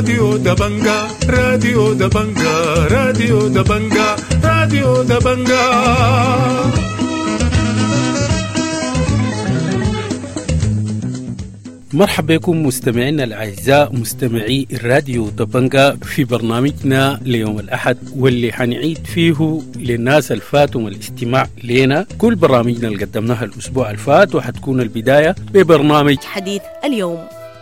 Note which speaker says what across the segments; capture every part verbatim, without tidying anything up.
Speaker 1: راديو دبنجا راديو دبنجا راديو دبنجا راديو دبنجا.
Speaker 2: مرحبا بكم مستمعينا الأعزاء مستمعي الراديو دبنجا في برنامجنا ليوم الأحد، واللي حنعيد فيه للناس الفاتهم الاستماع لنا كل برامجنا اللي قدمناها الأسبوع الفات، وحتكون البداية ببرنامج
Speaker 3: حديث اليوم.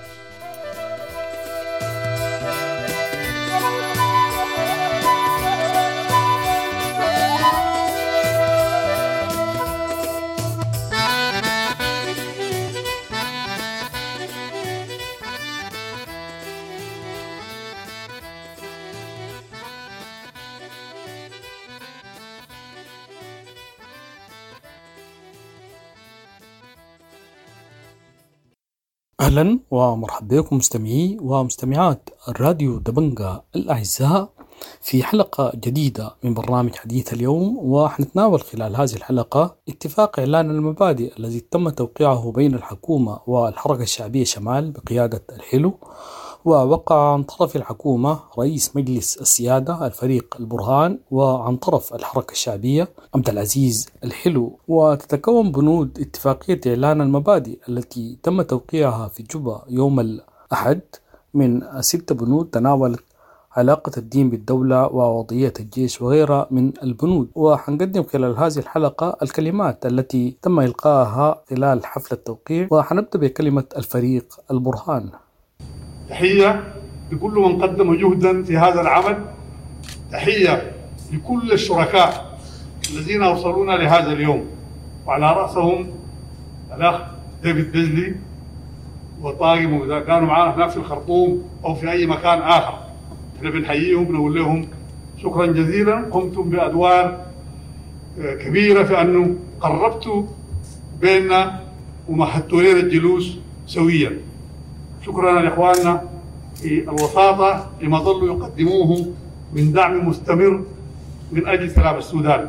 Speaker 4: أهلا ومرحبا بكم مستمعي ومستمعات الراديو دبنجا الأعزاء في حلقة جديدة من برنامج حديث اليوم، وحنتناول خلال هذه الحلقة اتفاق إعلان المبادئ الذي تم توقيعه بين الحكومة والحركة الشعبية شمال بقيادة الحلو، ووقع عن طرف الحكومة رئيس مجلس السيادة الفريق البرهان، وعن طرف الحركة الشعبية عبد العزيز الحلو. وتتكون بنود اتفاقية إعلان المبادئ التي تم توقيعها في جوبا يوم الأحد من ست بنود تناولت علاقة الدين بالدولة ووضعية الجيش وغيرها من البنود، وحنقدم خلال هذه الحلقة الكلمات التي تم إلقائها خلال حفل التوقيع، وحنبدأ بكلمة الفريق البرهان.
Speaker 5: تحية لكل من قدم جهدا في هذا العمل، تحية لكل الشركاء الذين أوصلونا لهذا اليوم، وعلى رأسهم الأخ ديفيد بيزلي وطاقم إذا كانوا معنا هناك في الخرطوم أو في أي مكان آخر. احنا بنحييهم بنقول لهم شكرا جزيلا، قمتم بأدوار كبيرة في أنه قربتوا بيننا ومهدتوا لنا الجلوس سويا. شكرا لإخواننا في الوساطة لما ظلوا يقدموه من دعم مستمر من أجل سلام السودان.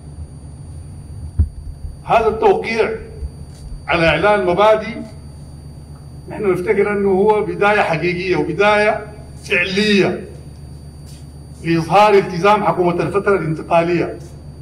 Speaker 5: هذا التوقيع على إعلان مبادئ نحن نفتكر أنه هو بداية حقيقية وبداية فعلية لإظهار التزام حكومة الفترة الانتقالية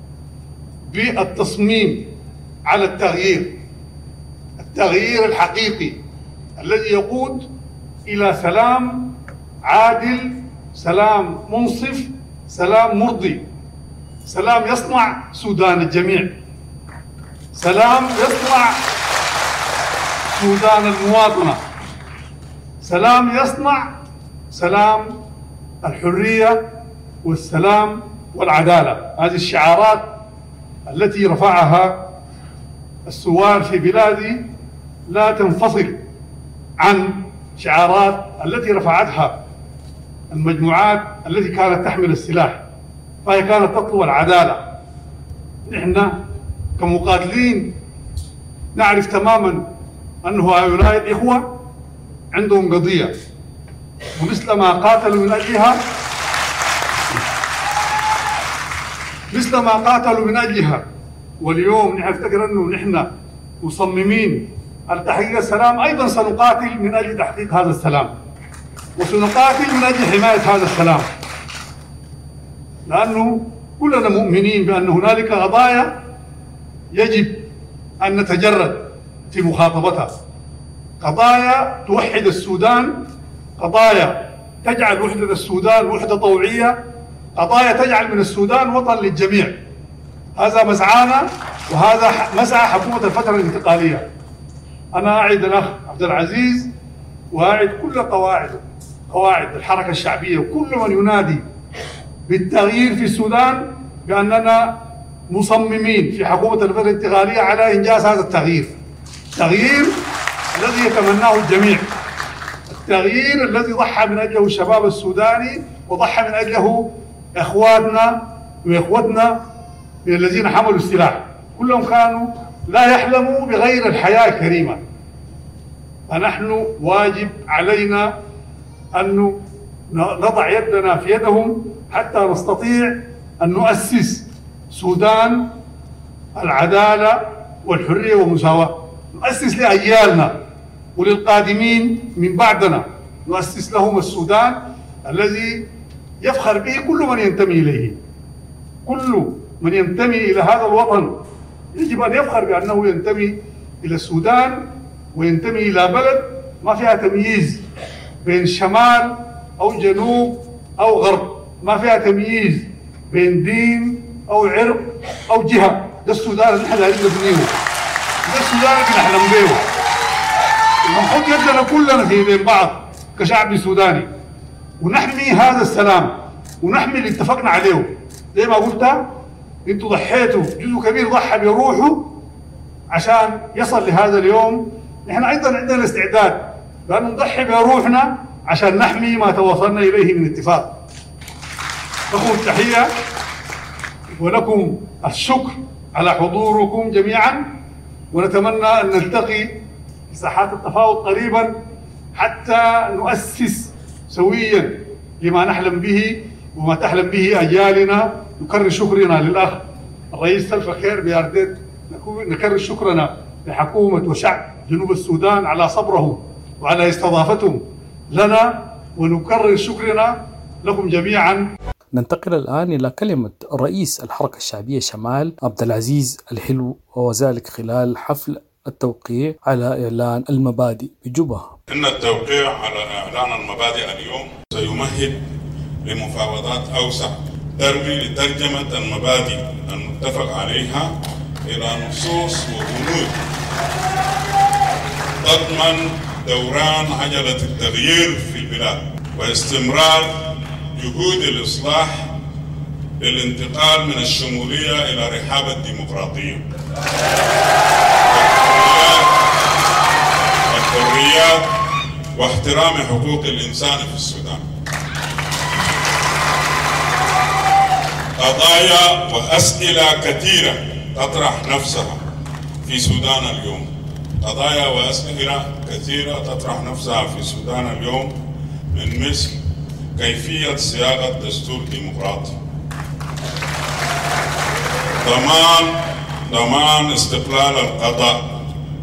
Speaker 5: بالتصميم على التغيير التغيير الحقيقي الذي يقود إلى سلام عادل، سلام منصف، سلام مرضي، سلام يصنع سودان الجميع، سلام يصنع سودان المواطنة، سلام يصنع سلام الحرية والسلام والعدالة. هذه الشعارات التي رفعها الثوار في بلادي لا تنفصل عن شعارات التي رفعتها المجموعات التي كانت تحمل السلاح، فهي كانت تطلب العدالة. نحن كمقاتلين نعرف تماما أن هؤلاء الإخوة عندهم قضية، ومثل ما قاتلوا من أجلها مثل ما قاتلوا من أجلها واليوم نحن نفتكر أنه نحن مصممين على تحقيق السلام، أيضا سنقاتل من أجل تحقيق هذا السلام، وسنقاتل من أجل حماية هذا السلام، لأنه كلنا مؤمنين بأن هنالك قضايا يجب أن نتجرد في مخاطبتها، قضايا توحد السودان، قضايا تجعل وحدة السودان وحدة طوعية، قضايا تجعل من السودان وطن للجميع. هذا مسعانا وهذا مسعى حكومة الفترة الانتقالية. أنا أعد الأخ عبد العزيز وأعد كل قواعد قواعد الحركة الشعبية وكل من ينادي بالتغيير في السودان بأننا مصممين في حكومة الفترة الانتقالية على إنجاز هذا التغيير، التغيير الذي يتمناه الجميع، التغيير الذي ضحى من أجله الشباب السوداني وضحى من أجله إخواتنا وإخوتنا من الذين حملوا السلاح، كلهم كانوا لا يحلموا بغير الحياة الكريمة. فنحن واجب علينا أن نضع يدنا في يدهم حتى نستطيع أن نؤسس سودان العدالة والحرية والمساواة، نؤسس لأجيالنا وللقادمين من بعدنا، نؤسس لهم السودان الذي يفخر به كل من ينتمي إليه. كل من ينتمي إلى هذا الوطن يجب أن يفخر بأنه ينتمي إلى السودان وينتمي إلى بلد ما فيها تمييز بين شمال أو جنوب أو غرب، ما فيها تمييز بين دين أو عرق أو جهة. ده السودان اللي نحن قاعدين نبنيه، ده السودان اللي نحلم به، ونحط يدنا كلنا في بين بعض كشعب سوداني ونحمي هذا السلام ونحمي اللي اتفقنا عليه. زي ما قلت انتوا ضحيتوا، جزء كبير ضحى بروحه عشان يصل لهذا اليوم. نحن ايضا عندنا استعداد بان نضحي بروحنا عشان نحمي ما توصلنا اليه من اتفاق. لكم التحيه ولكم الشكر على حضوركم جميعا، ونتمنى ان نلتقي في ساحات التفاوض قريبا حتى نؤسس سويا لما نحلم به وما تحلم به اجيالنا. نكرر شكرنا للاخ الرئيس سلفا كير بيارديت، نكرر شكرنا لحكومه وشعب جنوب السودان على صبرهم وعلى استضافتهم لنا، ونكرر شكرنا لكم جميعا.
Speaker 4: ننتقل الآن إلى كلمة رئيس الحركة الشعبية شمال عبد العزيز الحلو، وذلك خلال حفل التوقيع على إعلان المبادئ بجوبا.
Speaker 3: إن التوقيع على إعلان المبادئ اليوم سيمهد لمفاوضات أوسع ترمي لترجمة المبادئ المتفق عليها إلى نصوص وبنود تضمن دوران عجلة التغيير في البلاد واستمرار جهود الإصلاح للانتقال من الشمولية إلى رحاب الديمقراطية والحريات واحترام حقوق الإنسان في السودان. قضايا وأسئلة كثيرة تطرح نفسها في السودان اليوم، قضايا وأسئلة كثيرة تطرح نفسها في السودان اليوم، من مثل كيفية صياغة دستور ديمقراطي، ضمان ضمان استقلال القضاء،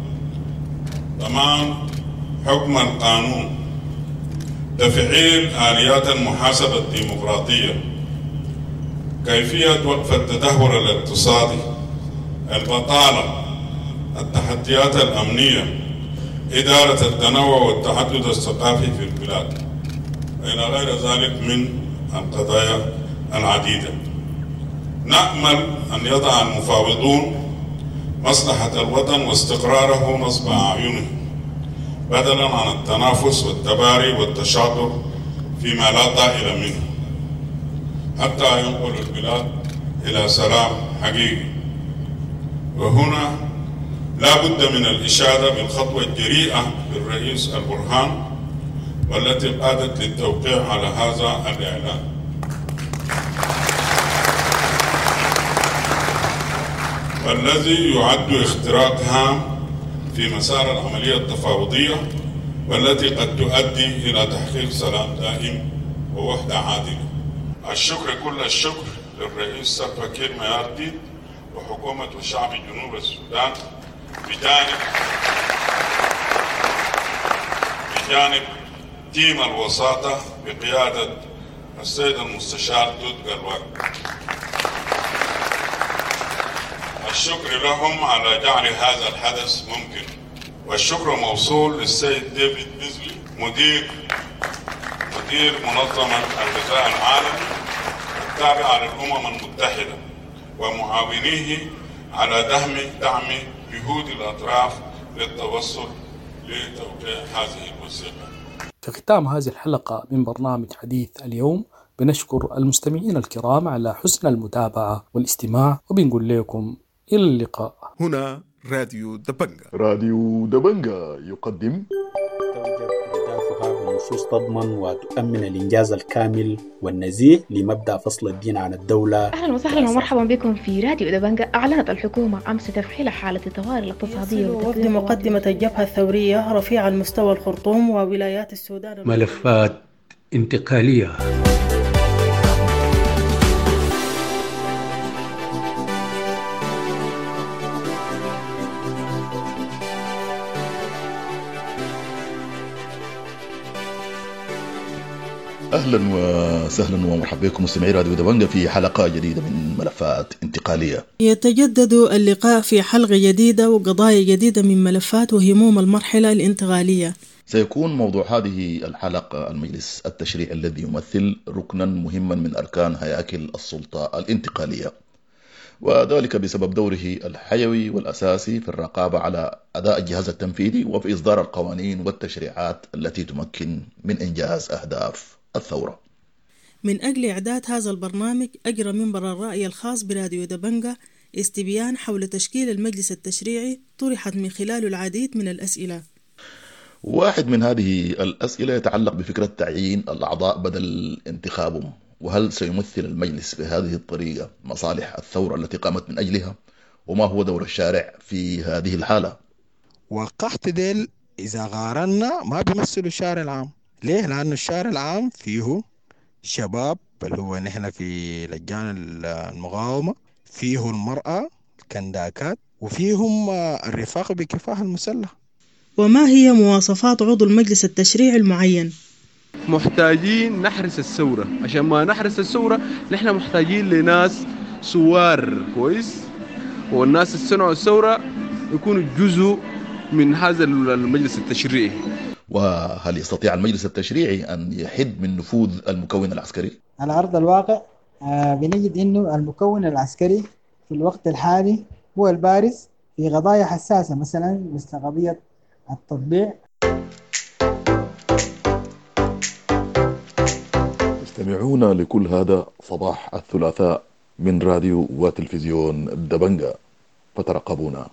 Speaker 3: ضمان حكم القانون، تفعيل آليات المحاسبة الديمقراطية، كيفية وقف التدهور الاقتصادي، البطالة، التحديات الأمنية، إدارة التنوع والتعدد الثقافي في البلاد، إلى غير ذلك من القضايا العديدة. نأمل أن يضع المفاوضون مصلحة الوطن واستقراره نصب أعينهم، بدلا عن التنافس والتباري والتشاطر فيما لا طائل منه، حتى ينقل البلاد إلى سلام حقيقي. وهنا لا بد من الإشادة بالخطوة الجريئة للرئيس البرهان والتي قادت للتوقيع على هذا الإعلان. والذي يعد اختراق هام في مسار العملية التفاوضية، والتي قد تؤدي إلى تحقيق سلام دائم ووحدة عادلة. الشكر كل الشكر للرئيس سلفا كير ميارديت وحكومة وشعب جنوب السودان بجانب بجانب تيم الوساطة بقيادة السيد المستشار دود قلواق. الشكر لهم على جعل هذا الحدث ممكن، والشكر موصول للسيد ديفيد بيزلي مدير مدير منظمة الغذاء العالمي التابعة للأمم المتحدة ومعاونيه على دعم دعم جهود الأطراف للتوصل لتوقيع هذه الوثيقة.
Speaker 4: في ختام هذه الحلقة من برنامج حديث اليوم بنشكر المستمعين الكرام على حسن المتابعة والاستماع، وبنقول لكم إلى اللقاء.
Speaker 1: هنا راديو دبنجا.
Speaker 6: راديو دبنجا يقدم
Speaker 7: أهدافها بنصوص تضمن وتؤمن الإنجاز الكامل والنزيه لمبدأ فصل الدين عن الدولة.
Speaker 8: أهلا وسهلا ومرحبا بكم في راديو دبنجا. أعلنت الحكومة أمس تفعيل حالة الطوارئ الاقتصادية
Speaker 9: وفد مقدمة الجبهة الثورية رفيع المستوى الخرطوم وولايات السودان
Speaker 2: ملفات انتقالية.
Speaker 6: أهلا وسهلا ومرحبا بكم مستمعي راديو دبنجة في حلقة جديدة من ملفات انتقالية.
Speaker 9: يتجدد اللقاء في حلقة جديدة وقضايا جديدة من ملفات وهموم المرحلة الانتقالية.
Speaker 6: سيكون موضوع هذه الحلقة المجلس التشريعي الذي يمثل ركنا مهما من أركان هياكل السلطة الانتقالية، وذلك بسبب دوره الحيوي والأساسي في الرقابة على أداء الجهاز التنفيذي وفي إصدار القوانين والتشريعات التي تمكن من إنجاز أهداف الثورة.
Speaker 9: من أجل إعداد هذا البرنامج أجرى منبر الرأي الخاص براديو دبنجة استبيان حول تشكيل المجلس التشريعي طرحت من خلاله العديد من الأسئلة.
Speaker 6: واحد من هذه الأسئلة يتعلق بفكرة تعيين الأعضاء بدل انتخابهم، وهل سيمثل المجلس بهذه الطريقة مصالح الثورة التي قامت من أجلها؟ وما هو دور الشارع في هذه الحالة؟
Speaker 10: وقحت ديل إذا قارنا ما بيمثلوا الشارع العام. ليه؟ لأنه الشارع العام فيه شباب اللي هو نحن في لجان المقاومة، فيه المرأة الكنداكات، وفيهم الرفاق بكفاح المسلح.
Speaker 9: وما هي مواصفات عضو المجلس التشريعي المعين؟
Speaker 11: محتاجين نحرس الثورة. عشان ما نحرس الثورة نحن محتاجين لناس سوار كويس، والناس اللي صنعوا الثورة يكونوا جزء من هذا المجلس التشريعي.
Speaker 6: وهل يستطيع المجلس التشريعي أن يحد من نفوذ المكون العسكري؟
Speaker 12: على أرض الواقع آه بنجد أنه المكون العسكري في الوقت الحالي هو البارز في قضايا حساسة، مثلا مثل قضية التطبيع.
Speaker 6: استمعونا لكل هذا صباح الثلاثاء من راديو وتلفزيون دبنجة، فترقبونا.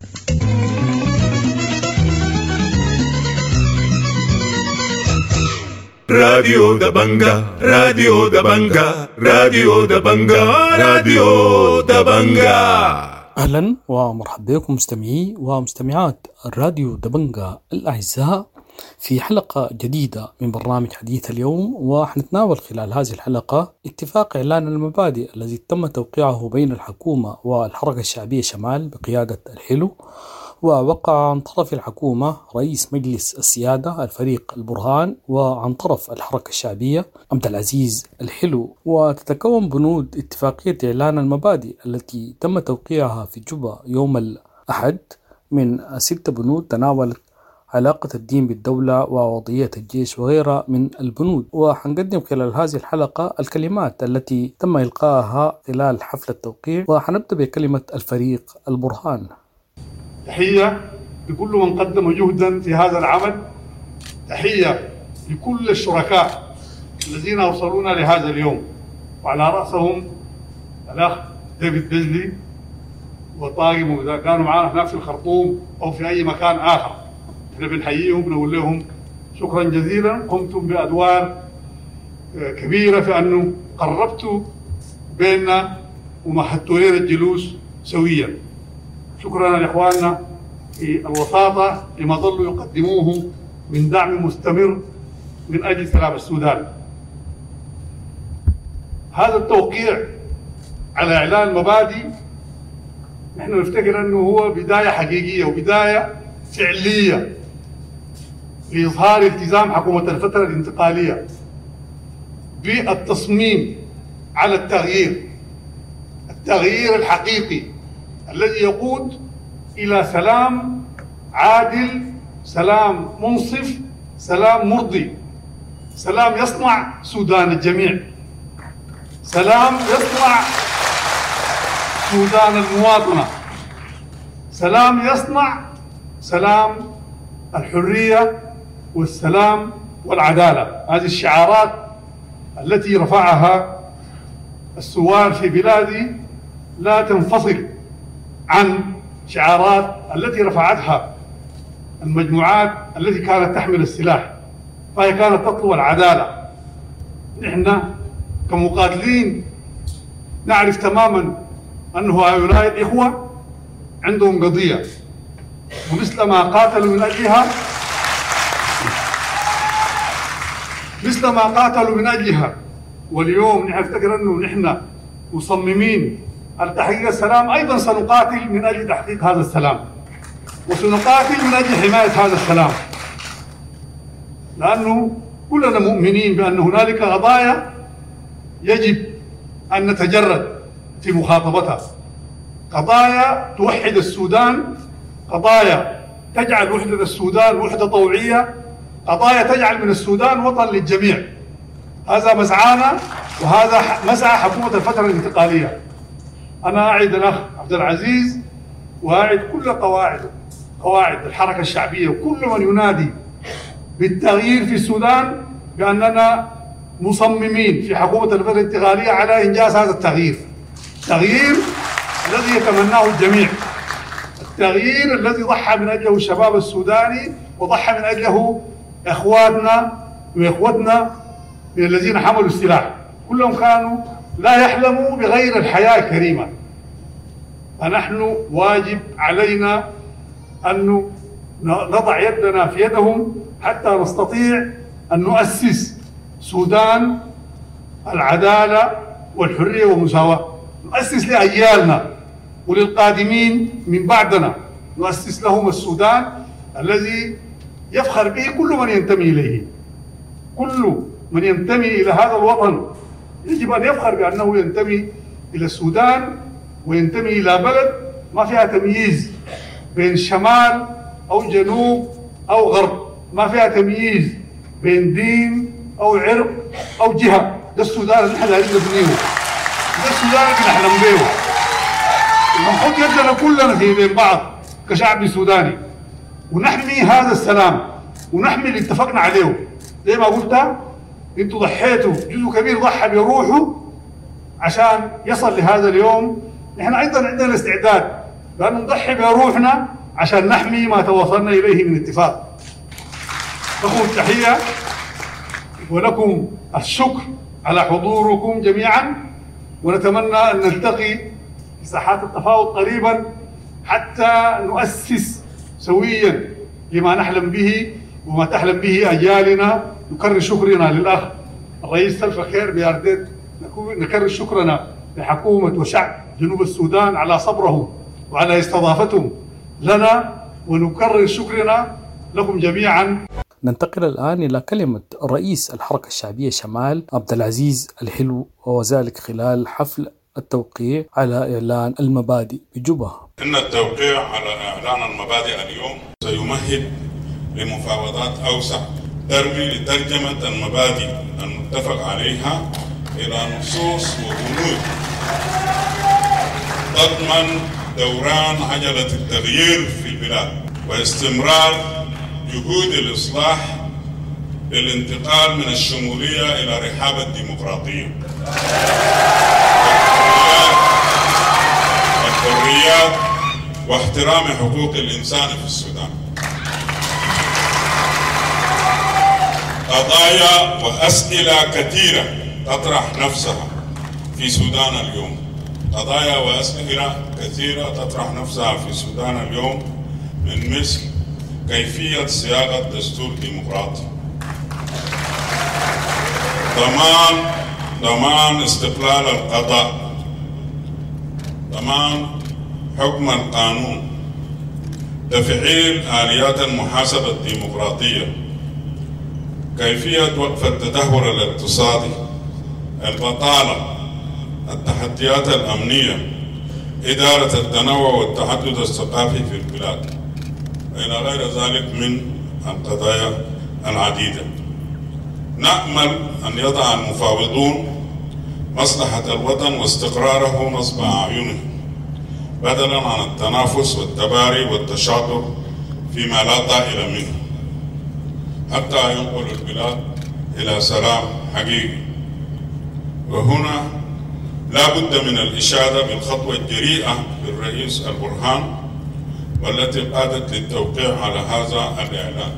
Speaker 1: راديو دبنجة راديو دبنجة راديو دبنجة راديو دبنجة.
Speaker 4: أهلا ومرحبا بكم مستمعي ومستمعات الراديو دبنجة الأعزاء في حلقة جديدة من برنامج حديث اليوم، وحنتناول خلال هذه الحلقة اتفاق إعلان المبادئ الذي تم توقيعه بين الحكومة والحركة الشعبية شمال بقيادة الحلو، ووقع عن طرف الحكومة رئيس مجلس السيادة الفريق البرهان، وعن طرف الحركة الشعبية عبد العزيز الحلو. وتتكون بنود اتفاقية إعلان المبادئ التي تم توقيعها في جوبا يوم الأحد من ست بنود تناولت علاقة الدين بالدولة ووضعية الجيش وغيرها من البنود، وحنقدم خلال هذه الحلقة الكلمات التي تم إلقائها خلال حفل التوقيع، وحنبدأ بكلمة الفريق البرهان.
Speaker 5: تحية لكل من قدم جهدا في هذا العمل، تحية لكل الشركاء الذين أوصلونا لهذا اليوم، وعلى رأسهم الأخ ديفيد بيزلي وطاقم، وإذا كانوا معنا هناك في الخرطوم أو في أي مكان آخر احنا بنحييهم ونقول لهم شكرا جزيلا، قمتم بأدوار كبيرة في أنه قربتوا بيننا ومهدتوا لنا الجلوس سويا. شكرا لإخواننا في الوساطة لما ظلوا يقدموه من دعم مستمر من أجل سلام السودان. هذا التوقيع على إعلان المبادئ نحن نفتكر أنه هو بداية حقيقية وبداية فعلية لإظهار التزام حكومة الفترة الانتقالية بالتصميم على التغيير، التغيير الحقيقي الذي يقود إلى سلام عادل، سلام منصف، سلام مرضي، سلام يصنع سودان الجميع، سلام يصنع سودان المواطنة، سلام يصنع سلام الحرية والسلام والعدالة. هذه الشعارات التي رفعها الثوار في بلادي لا تنفصل عن شعارات التي رفعتها المجموعات التي كانت تحمل السلاح، فهي كانت تطلب العدالة. نحن كمقاتلين نعرف تماما أن هؤلاء الإخوة عندهم قضية، ومثل ما قاتلوا من أجلها مثل ما قاتلوا من أجلها واليوم نحن نفتكر أنه نحن مصممين على تحقيق السلام، أيضا سنقاتل من أجل تحقيق هذا السلام، وسنقاتل من أجل حماية هذا السلام، لأنه كلنا مؤمنين بأن هنالك قضايا يجب أن نتجرد في مخاطبتها، قضايا توحد السودان، قضايا تجعل وحدة السودان وحدة طوعية، قضايا تجعل من السودان وطن للجميع. هذا مسعانا وهذا مسعى حكومة الفترة الانتقالية. أنا أعد الأخ عبد العزيز وأعد كل قواعد قواعد الحركة الشعبية وكل من ينادي بالتغيير في السودان بأننا مصممين في حكومة الفترة الانتقالية على إنجاز هذا التغيير، التغيير الذي يتمناه الجميع، التغيير الذي ضحى من أجله الشباب السوداني وضحى من أجله إخواتنا وإخوتنا من الذين حملوا السلاح، كلهم كانوا لا يحلموا بغير الحياة الكريمة. فنحن واجب علينا أن نضع يدنا في يدهم حتى نستطيع أن نؤسس سودان العدالة والحرية والمساواة، نؤسس لأجيالنا وللقادمين من بعدنا، نؤسس لهم السودان الذي يفخر به كل من ينتمي إليه. كل من ينتمي إلى هذا الوطن يجب أن يفخر بأنه ينتمي إلى السودان وينتمي إلى بلد ما فيها تمييز بين شمال أو جنوب أو غرب، ما فيها تمييز بين دين أو عرق أو جهة. ده السودان اللي نحن دايرين نبنيه، ده السودان اللي نحلم به، ونحط يدنا كلنا في بين بعض كشعب سوداني ونحمي هذا السلام ونحمي اللي اتفقنا عليه. زي ما قلت انتوا ضحيتوا، جزء كبير ضحى بروحه عشان يصل لهذا اليوم. نحن ايضا عندنا الاستعداد بان نضحي بروحنا عشان نحمي ما توصلنا اليه من اتفاق. لكم التحيه ولكم الشكر على حضوركم جميعا، ونتمنى ان نلتقي في ساحات التفاوض قريبا حتى نؤسس سويا لما نحلم به وما تحلم به اجيالنا. نكرر شكرنا للاخ الرئيس سلفا كير بيارديت، نكرر شكرنا لحكومه وشعب جنوب السودان على صبرهم وعلى استضافتهم لنا، ونكرر شكرنا لكم جميعا.
Speaker 4: ننتقل الآن إلى كلمة رئيس الحركة الشعبية شمال عبد العزيز الحلو، وذلك خلال حفل التوقيع على إعلان المبادئ بجوبا.
Speaker 3: إن التوقيع على إعلان المبادئ اليوم سيمهد لمفاوضات أوسع ترمي لترجمة المبادئ المتفق عليها إلى نصوص وبنود تضمن دوران عجلة التغيير في البلاد واستمرار جهود الإصلاح للانتقال من الشمولية إلى رحاب الديمقراطية والحريات واحترام حقوق الإنسان في السودان. قضايا وأسئلة كثيرة تطرح نفسها في السودان اليوم، قضايا وأسئلة كثيرة تطرح نفسها في السودان اليوم، من مثل كيفية صياغة دستور ديمقراطي، ضمان ضمان استقلال القضاء، ضمان حكم القانون، تفعيل آليات المحاسبة الديمقراطية، كيفية وقف التدهور الاقتصادي، البطالة، التحديات الأمنية، إدارة التنوع والتعدد الثقافي في البلاد، إلى غير ذلك من القضايا العديدة. نأمل أن يضع المفاوضون مصلحة الوطن واستقراره نصب أعينهم بدلا عن التنافس والتباري والتشاطر فيما لا طائل منه، حتى ينقل البلاد إلى سلام حقيقي. وهنا لا بد من الإشادة بالخطوة الجريئة للرئيس البرهان والتي قادت للتوقيع على هذا الإعلان.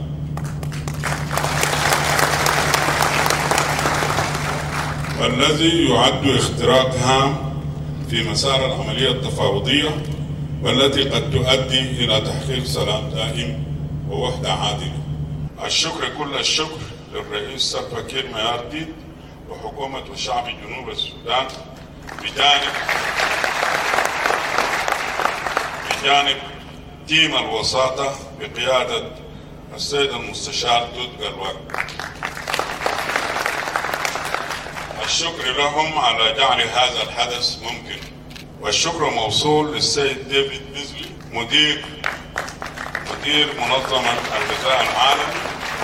Speaker 3: والذي يعد اختراق هام في مسار العملية التفاوضية والتي قد تؤدي إلى تحقيق سلام دائم ووحدة عادلة. الشكر كل الشكر للرئيس سلفا كير ميارديت وحكومة وشعب جنوب السودان بجانب بجانب تيم الوساطة بقيادة السيد المستشار دود قلوان. الشكر لهم على جعل هذا الحدث ممكن، والشكر موصول للسيد ديفيد بيزلي مدير مدير منظمة الغذاء العالمي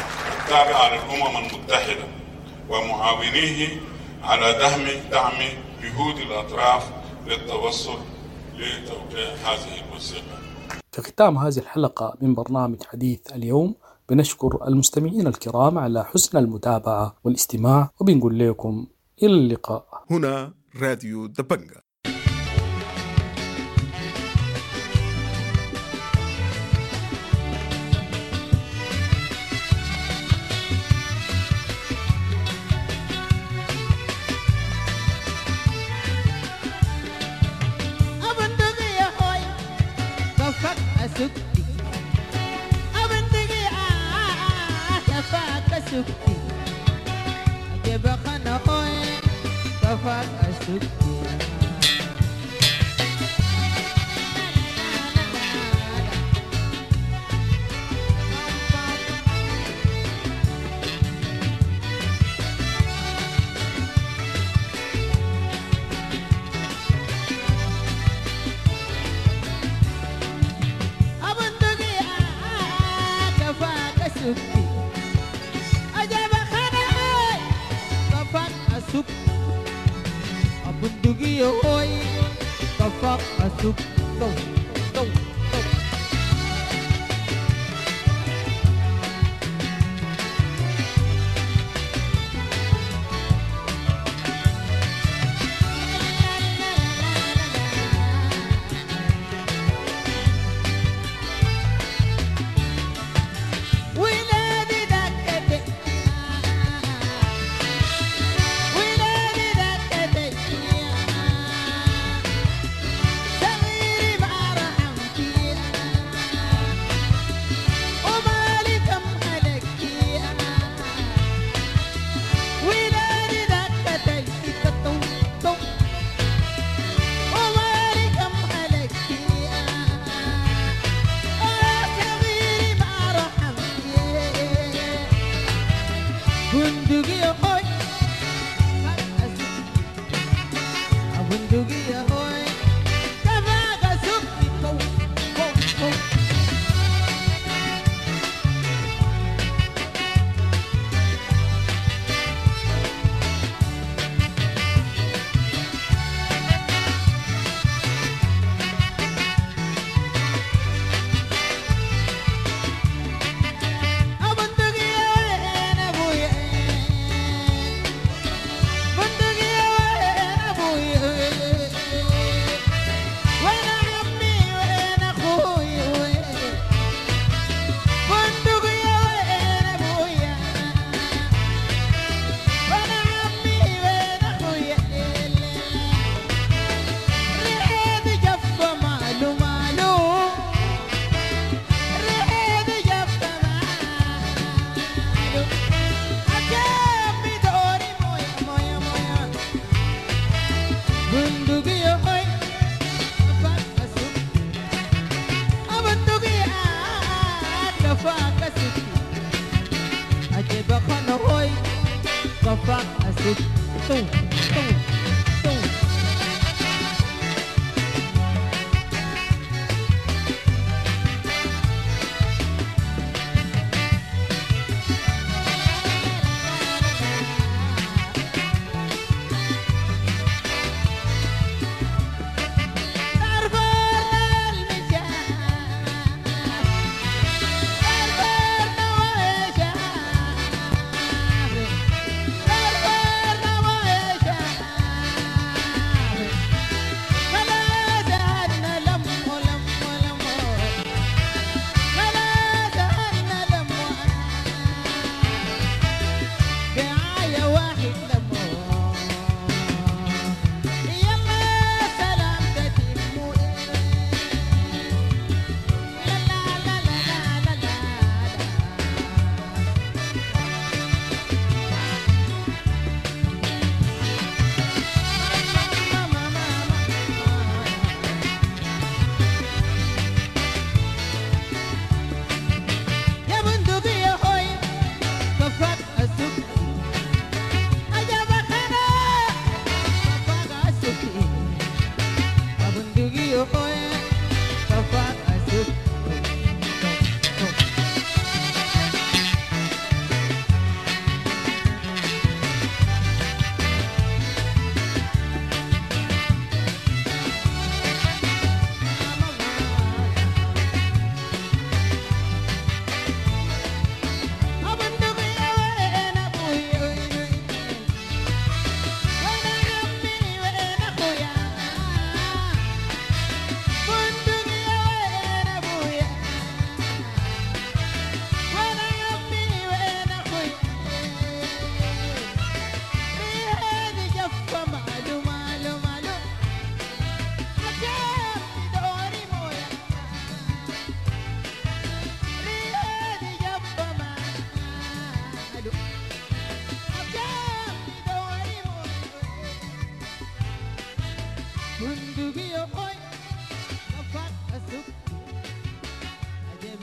Speaker 3: التابعة للأمم المتحدة ومعاونيه على دعم دعم جهود الأطراف للتوصل لتوقيع هذه الوثيقة.
Speaker 4: في ختام هذه الحلقة من برنامج حديث اليوم بنشكر المستمعين الكرام على حسن المتابعة والاستماع، وبنقول لكم إلى اللقاء.
Speaker 1: هنا راديو دبنجة.
Speaker 13: Yeah.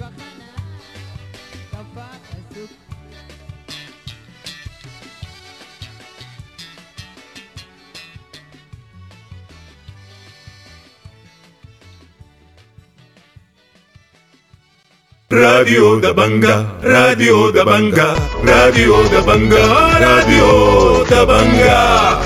Speaker 1: راديو دبنجا راديو دبنجا راديو دبنجا راديو دبنجا.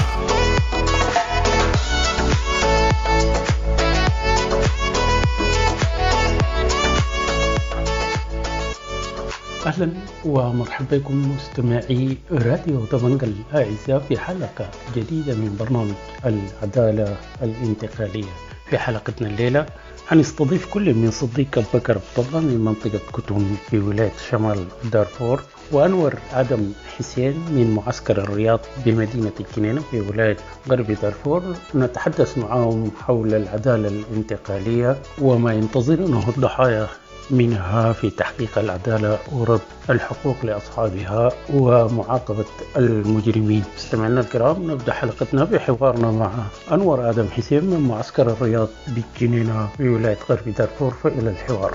Speaker 2: أهلا ومرحبا بكم مستمعي راديو دبنجا الأعزاء في حلقة جديدة من برنامج العدالة الانتقالية. في حلقتنا الليلة هنستضيف كل من صديق بكر عبدالله من منطقة كتون في ولاية شمال دارفور، وأنور آدم حسين من معسكر الرياض بمدينة الجنينة في ولاية غرب دارفور. نتحدث معهم حول العدالة الانتقالية وما ينتظرونه الضحايا منها في تحقيق العدالة ورد الحقوق لأصحابها ومعاقبة المجرمين. مستمعينا الكرام، نبدأ حلقتنا بحوارنا مع أنور آدم حسين من معسكر الرياض بالجنينة في ولاية غرب دارفور، فإلى الحوار.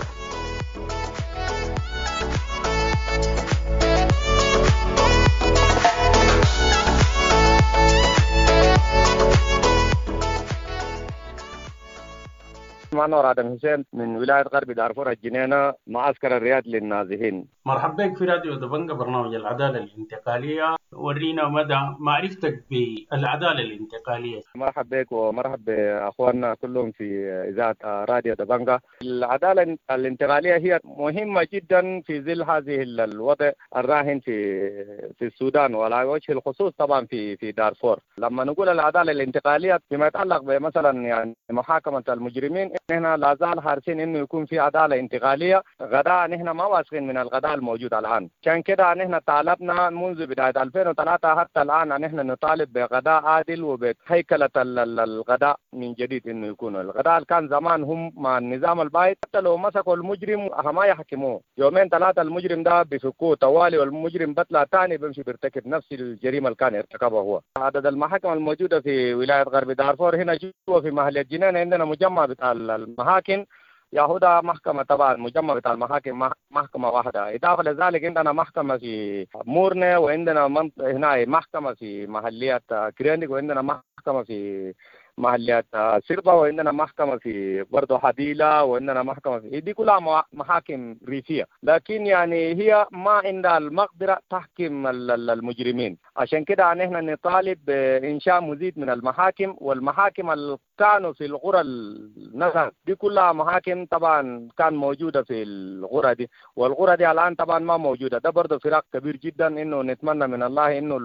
Speaker 13: أنور آدم حسين من ولاية غرب دارفور الجنينة، معسكر الرياض للنازحين.
Speaker 2: مرحبا بك في راديو دبنجا برنامج العدالة الانتقالية. ورينا مدى معرفتك بالعدالة الانتقالية.
Speaker 13: مرحبا بك ومرحبا بأخواننا كلهم في إذاعة راديو دبنجا. العدالة الانتقالية هي مهمة جدا في ظل هذه الوضع الراهن في في السودان، وعلى وجه الخصوص طبعا في في دارفور. لما نقول العدالة الانتقالية فيما يتعلق بمثلا يعني محاكمة المجرمين، نحن لا زال حارسين انه يكون في عدالة انتقالية. غداء نحن ما واثقين من الغداء الموجود الآن، عشان كده نحن طالبنا منذ بداية ألفين وثلاثة حتى الآن نحن نطالب بغداء عادل وبهيكلة الغداء من جديد، انه يكون الغداء اللي كان زمان هم مع النظام البايد، حتى لو مسكوا المجرم ما يحكموه يومين ثلاثة المجرم ده بفكوه طوالي، والمجرم بطلع ثاني بيمشي بيرتكب نفس الجريمة اللي كان ارتكبها هو. عدد المحاكم الموجودة في ولاية غرب دارفور هنا جوا في محل الجنينة عندنا مجمع بتاع المحاكم يهودا، محكمة طبعا مجمع بتاع المحاكم محكمة واحدة. إضافة لذلك عندنا محكمة في مورنة، وعندنا منطقة هنا محكمة في محليات كرينيك، وعندنا محكمة في محليات سربا، وعندنا محكمة في برضه حديلة، وعندنا محكمة في دي كلها محاكم ريفية، لكن يعني هي ما عندها المقدرة تحكم المجرمين. عشان كده نحن نطالب بإنشاء مزيد من المحاكم، والمحاكم اللي كانوا في القرى النزل دي كلها محاكم طبعا كان موجودة في القرى دي، والقرى دي الآن طبعا ما موجودة. ده برضه فراق كبير جدا، إنه نتمنى من الله إنه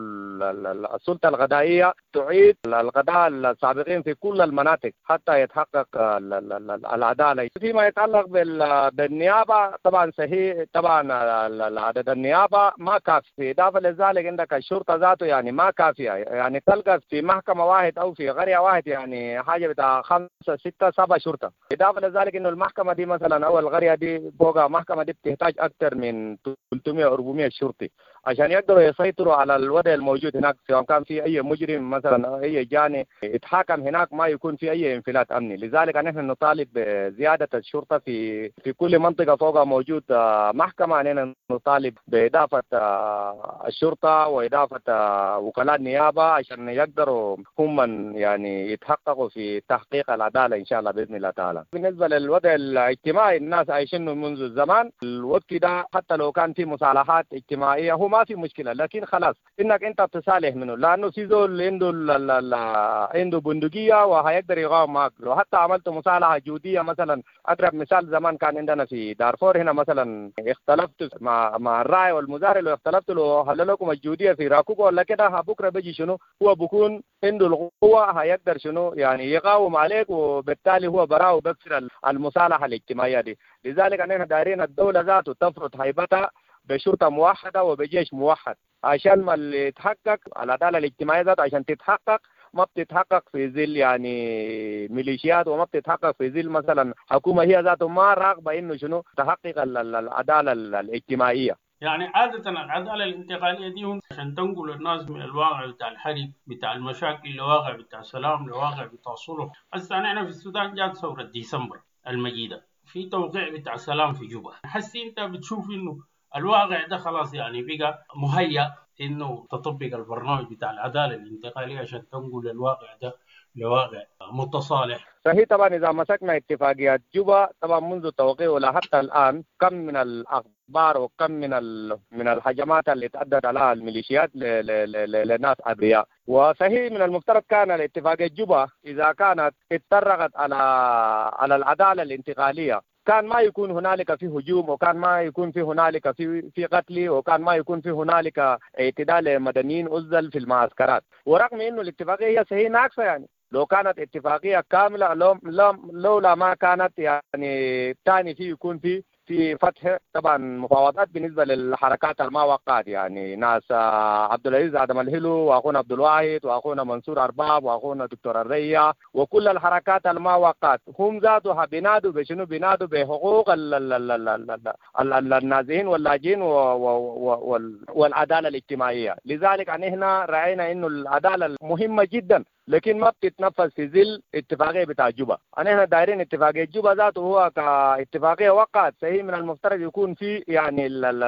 Speaker 13: السلطة الغذائية تعيد الغداء السابقين في كل المناطق حتى يتحقق العدالة. فيما يتعلق بالنيابة طبعا صحيح، طبعا عدد النيابة ما كافي. إضافة لذلك عندك الشرطة ذاته يعني ما كافية، يعني تلقى في محكمة واحد أو في قرية واحد يعني حاجة بتاع خمسة ستة سبعة شرطة. إضافة لذلك إنه المحكمة دي مثلا أو القرية دي فوق المحكمة دي بتحتاج أكثر من ثلاثمائة أربعمائة شرطي عشان يقدروا يسيطروا على الوضع الموجود هناك، سواء كان في أي مجرم مثلا أو أي جاني يتحاكم هناك ما يكون في أي انفلات أمني. لذلك نحن نطالب بزيادة الشرطة في في كل منطقة فوق موجود محكمة. نحن نطالب بإضافة الشرطة وإضافة وكلاء النيابة عشان يقدروا هم يعني يتحققوا في تحقيق العدالة إن شاء الله بإذن الله تعالى. بالنسبة للوضع الاجتماعي الناس عايشينه منذ الزمان، الوقت ده حتى لو كان في مصالحات اجتماعية هو ما في مشكلة، لكن خلاص إنك أنت تصالح منه، لأنه في زول عنده عنده بندقية وهيقدر يقاوم معك. لو حتى عملت مصالحة جودية مثلا، أقرب مثال زمان كان عندنا في دارفور هنا مثلا، اختلفت مع مع الراعي والمزارع، لو اختلفت له هل لكم الجودية في راكوكو ولا كده، بكرة بيجي شنو هو بكون عنده القوة هيقدر شنو يعني يقاوم عليك، وبالتالي هو براه وبكسر المصالحة الاجتماعية دي. لذلك نحن دايرين الدولة ذاته تفرض هيبتها بشرطة موحدة وبجيش موحد عشان ما اللي يتحقق العدالة الاجتماعية ذات عشان تتحقق ما بتتحقق في ظل يعني ميليشيات، وما بتتحقق في ظل مثلا حكومة هي ذاته ما راغبة إنه شنو تحقق العدالة الاجتماعية.
Speaker 2: يعني عادة العدالة الانتقالية دي عشان تنقل الناس من الواقع بتاع الحرب بتاع المشاكل لواقع بتاع سلام لواقع بتاع صلح. هسه احنا في السودان جات ثورة ديسمبر المجيدة، في توقيع بتاع سلام في جوبا. حسي انت بتشوف انه الواقع ده خلاص يعني بقى مهيأ انه تطبق البرنامج بتاع العداله الانتقاليه عشان تنقل الواقع ده لواقع متصالح.
Speaker 13: صحيح. طبعا اذا مسكنا اتفاقيات جوبا طبعا منذ توقيعه لحتى الان كم من الاخبار وكم من من الهجمات اللي تأدت عليها الميليشيات لناس ابرياء. وصحيح من المفترض كان الاتفاقية جوبا اذا كانت اتطرقت على على العداله الانتقاليه كان ما يكون هنالك في هجوم، وكان ما يكون في هنالك في في قتل، وكان ما يكون في هنالك اعتداء لمدنيين أزل في المعسكرات. ورغم انه الاتفاقيه هي صحيح ناقصه، يعني لو كانت اتفاقيه كامله لو لولا ما كانت يعني ثاني في يكون في في فتح طبعا مفاوضات بالنسبه للحركات الما وقعت، يعني ناس عبد العزيز ادم الهلو واخونا عبد الواحد واخونا منصور ارباب واخونا دكتور الريا وكل الحركات الما وقعت هم ذاتها بينادوا بشنو؟ بينادوا بحقوق النازحين واللاجئين والعداله الاجتماعيه. لذلك يعني هنا راينا انه العداله مهمه جدا لكن ما بتتنفذ في ظل اتفاقيه بتاع جوبا. انا هنا دايرين اتفاقيه جوبا ذاته هو كاتفاقيه وقعت صحيح من المفترض يكون في يعني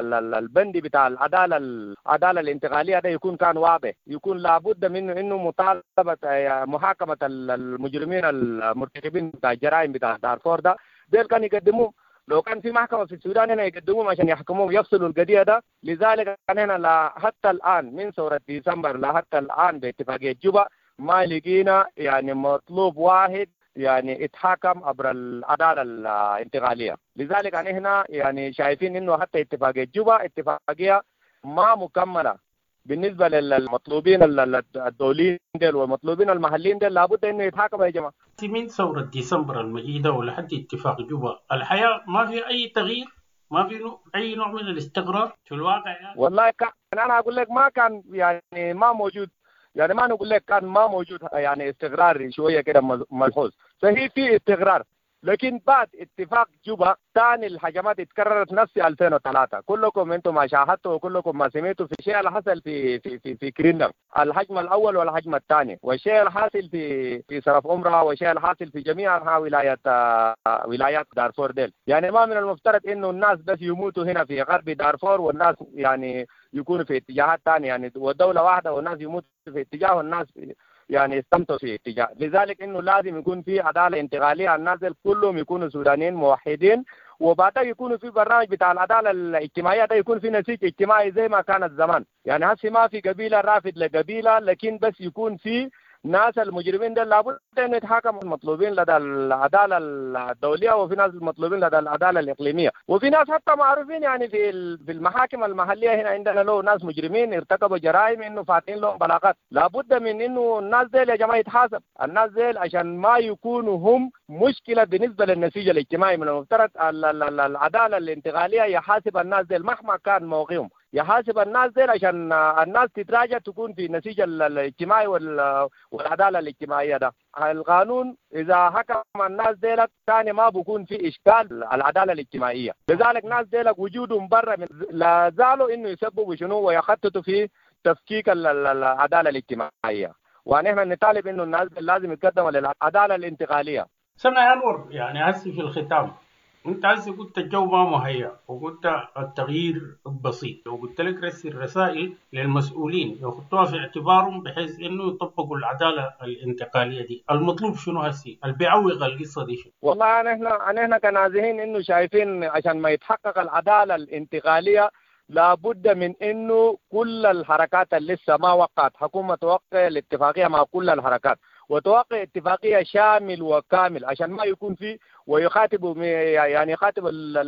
Speaker 13: البند بتاع العداله العداله الانتقاليه ده يكون كان واضح، يكون لابد منه انه مطالبه محاكمه المجرمين المرتكبين بتاع الجرائم بتاع دارفور ده ديل كان يقدموه. لو كان في محكمة في السودان هنا يقدموهم عشان يحكموهم يفصلوا القضية ده. لذلك هنا حتى الآن من ثورة ديسمبر لحتى الآن باتفاقية جوبا ما لقينا يعني مطلوب واحد يعني اتحاكم عبر العدالة الانتقالية. لذلك يعني هنا يعني شايفين انه حتى اتفاقية جوبا اتفاقية ما مكملة بالنسبة للمطلوبين الدوليين ديل والمطلوبين المحليين ديل لابد انه يتحاكموا يا جماعة.
Speaker 2: من ثورة ديسمبر المجيدة ولحد اتفاق جوبا الحياة ما في اي تغيير، ما في اي نوع من الاستقرار في الواقع يعني.
Speaker 13: والله كان انا اقول لك ما كان يعني ما موجود، يعني ما نقول لك كان ما موجود يعني استقرار شويه كده ملحوظ. صحيح في استقرار لكن بعد اتفاق جوبا ثاني الهجمات اتكررت نفس ألفين وثلاثة. كلكم انتم ما شاهدتوا وكلكم ما سمعتوا في الشيء اللي حصل في في في في كرينلم، الهجمه الاول والهجمه الثاني، والشيء الحاصل في في صرف امراه، والشيء الحاصل في جميع انحاء ولايات آه ولايات دارفور ديل. يعني ما من المفترض انه الناس بس يموتوا هنا في غرب دارفور والناس يعني يكونوا في اتجاهات ثانيه، يعني والدوله واحده والناس يموتوا في اتجاه والناس يعني استمتعوا في اتجاه. لذلك انه لازم يكون في عداله انتقاليه، الناس كلهم يكونوا سودانيين موحدين، وبعدها يكونوا في برنامج بتاع العداله الاجتماعيه ده يكون في نسيج اجتماعي زي ما كانت زمان. يعني هسه ما في قبيله رافض لقبيله، لكن بس يكون في ناس المجرمين ده لابد ان يتحاكموا، المطلوبين لدى العداله الدوليه وفي ناس المطلوبين لدى العداله الاقليميه، وفي ناس حتى معروفين يعني في في المحاكم المحليه هنا عندنا له ناس مجرمين ارتكبوا جرائم انه فاتحين لهم بلاغات. لابد من انه الناس ديل يا جماعه يتحاسب، الناس ديل عشان ما يكونوا هم مشكله بالنسبه للنسيج الاجتماعي. من المفترض العداله الانتقاليه يحاسب الناس ديل مهما كان موقعهم، يحاسب الناس ديل عشان الناس تتراجع تكون في النسيج الاجتماعي والعداله الاجتماعيه ده. القانون اذا حكم الناس ديلك ثاني ما بيكون في اشكال العداله الاجتماعيه. لذلك الناس ديلك وجودهم برا لا زالوا انه يسببوا شنو ويخططوا في تفكيك العداله الاجتماعيه، ونحن نطالب انه الناس لازم يتقدموا للعداله الانتقاليه.
Speaker 2: سمع انور، يعني هسه في الختام انت هسه قلت الجو ما مهيأ وقلت التغيير بسيط، وقلت لك رسل رسائل للمسؤولين ياخذوها في اعتبارهم بحيث انه يطبقوا العداله الانتقاليه دي. المطلوب شنو هسه؟ اللي بيعوق القصه دي شنو؟
Speaker 13: والله نحن نحن كنازحين انه شايفين عشان ما يتحقق العداله الانتقاليه لابد من انه كل الحركات اللي لسه ما وقعت حكومه توقع الاتفاقيه مع كل الحركات، وتوقع اتفاقيه شامل وكامل عشان ما يكون في ويخاطب يعني يخاطب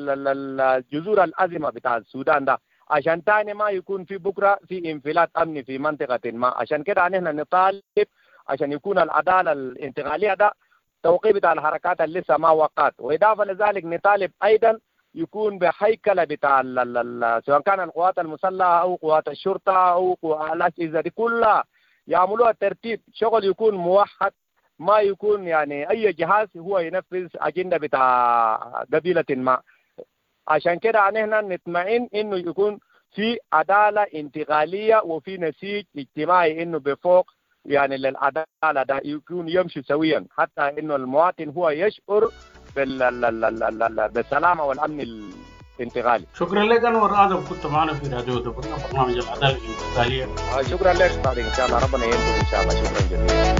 Speaker 13: الجذور الازمه بتاع السودان ده، عشان ثاني ما يكون في بكره في انفلات امني في منطقه ما. عشان كده نحن نطالب عشان يكون العداله الانتقاليه ده توقيع بتاع الحركات اللي لسه ما وقعت، واضافه لذلك نطالب ايضا يكون بحيكله بتاع سواء كان القوات المسلحه او قوات الشرطه او الاجهزه دي كلها يعملوها ترتيب شغل يكون موحد، ما يكون يعني اي جهاز هو ينفذ اجنده بتاع قبيله ما. عشان كده نحن نطمئن انه يكون في عداله انتقاليه وفي نسيج اجتماعي انه بفوق يعني للعداله ده يكون يمشي سويا، حتى انه المواطن هو يشعر بالسلامه والامن الانتقالي.
Speaker 2: شكرا لك انور ادم، كنت معنا في راديو دبنجا برنامج العداله الانتقاليه.
Speaker 13: آه شكرا لك صادق، ان شاء الله ربنا ينتظر ان شاء الله. شكرا جزيلا.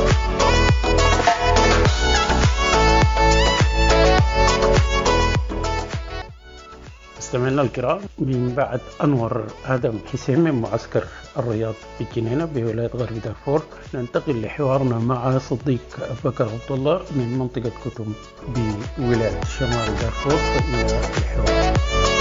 Speaker 2: مستمعينا الكرام، من بعد أنور آدم حسين من معسكر الرياض بالجنينة بولاية غرب دارفور، ننتقل لحوارنا مع صديق بكر عبد الله من منطقة كتم بولاية شمال دارفور. إلى الحوار.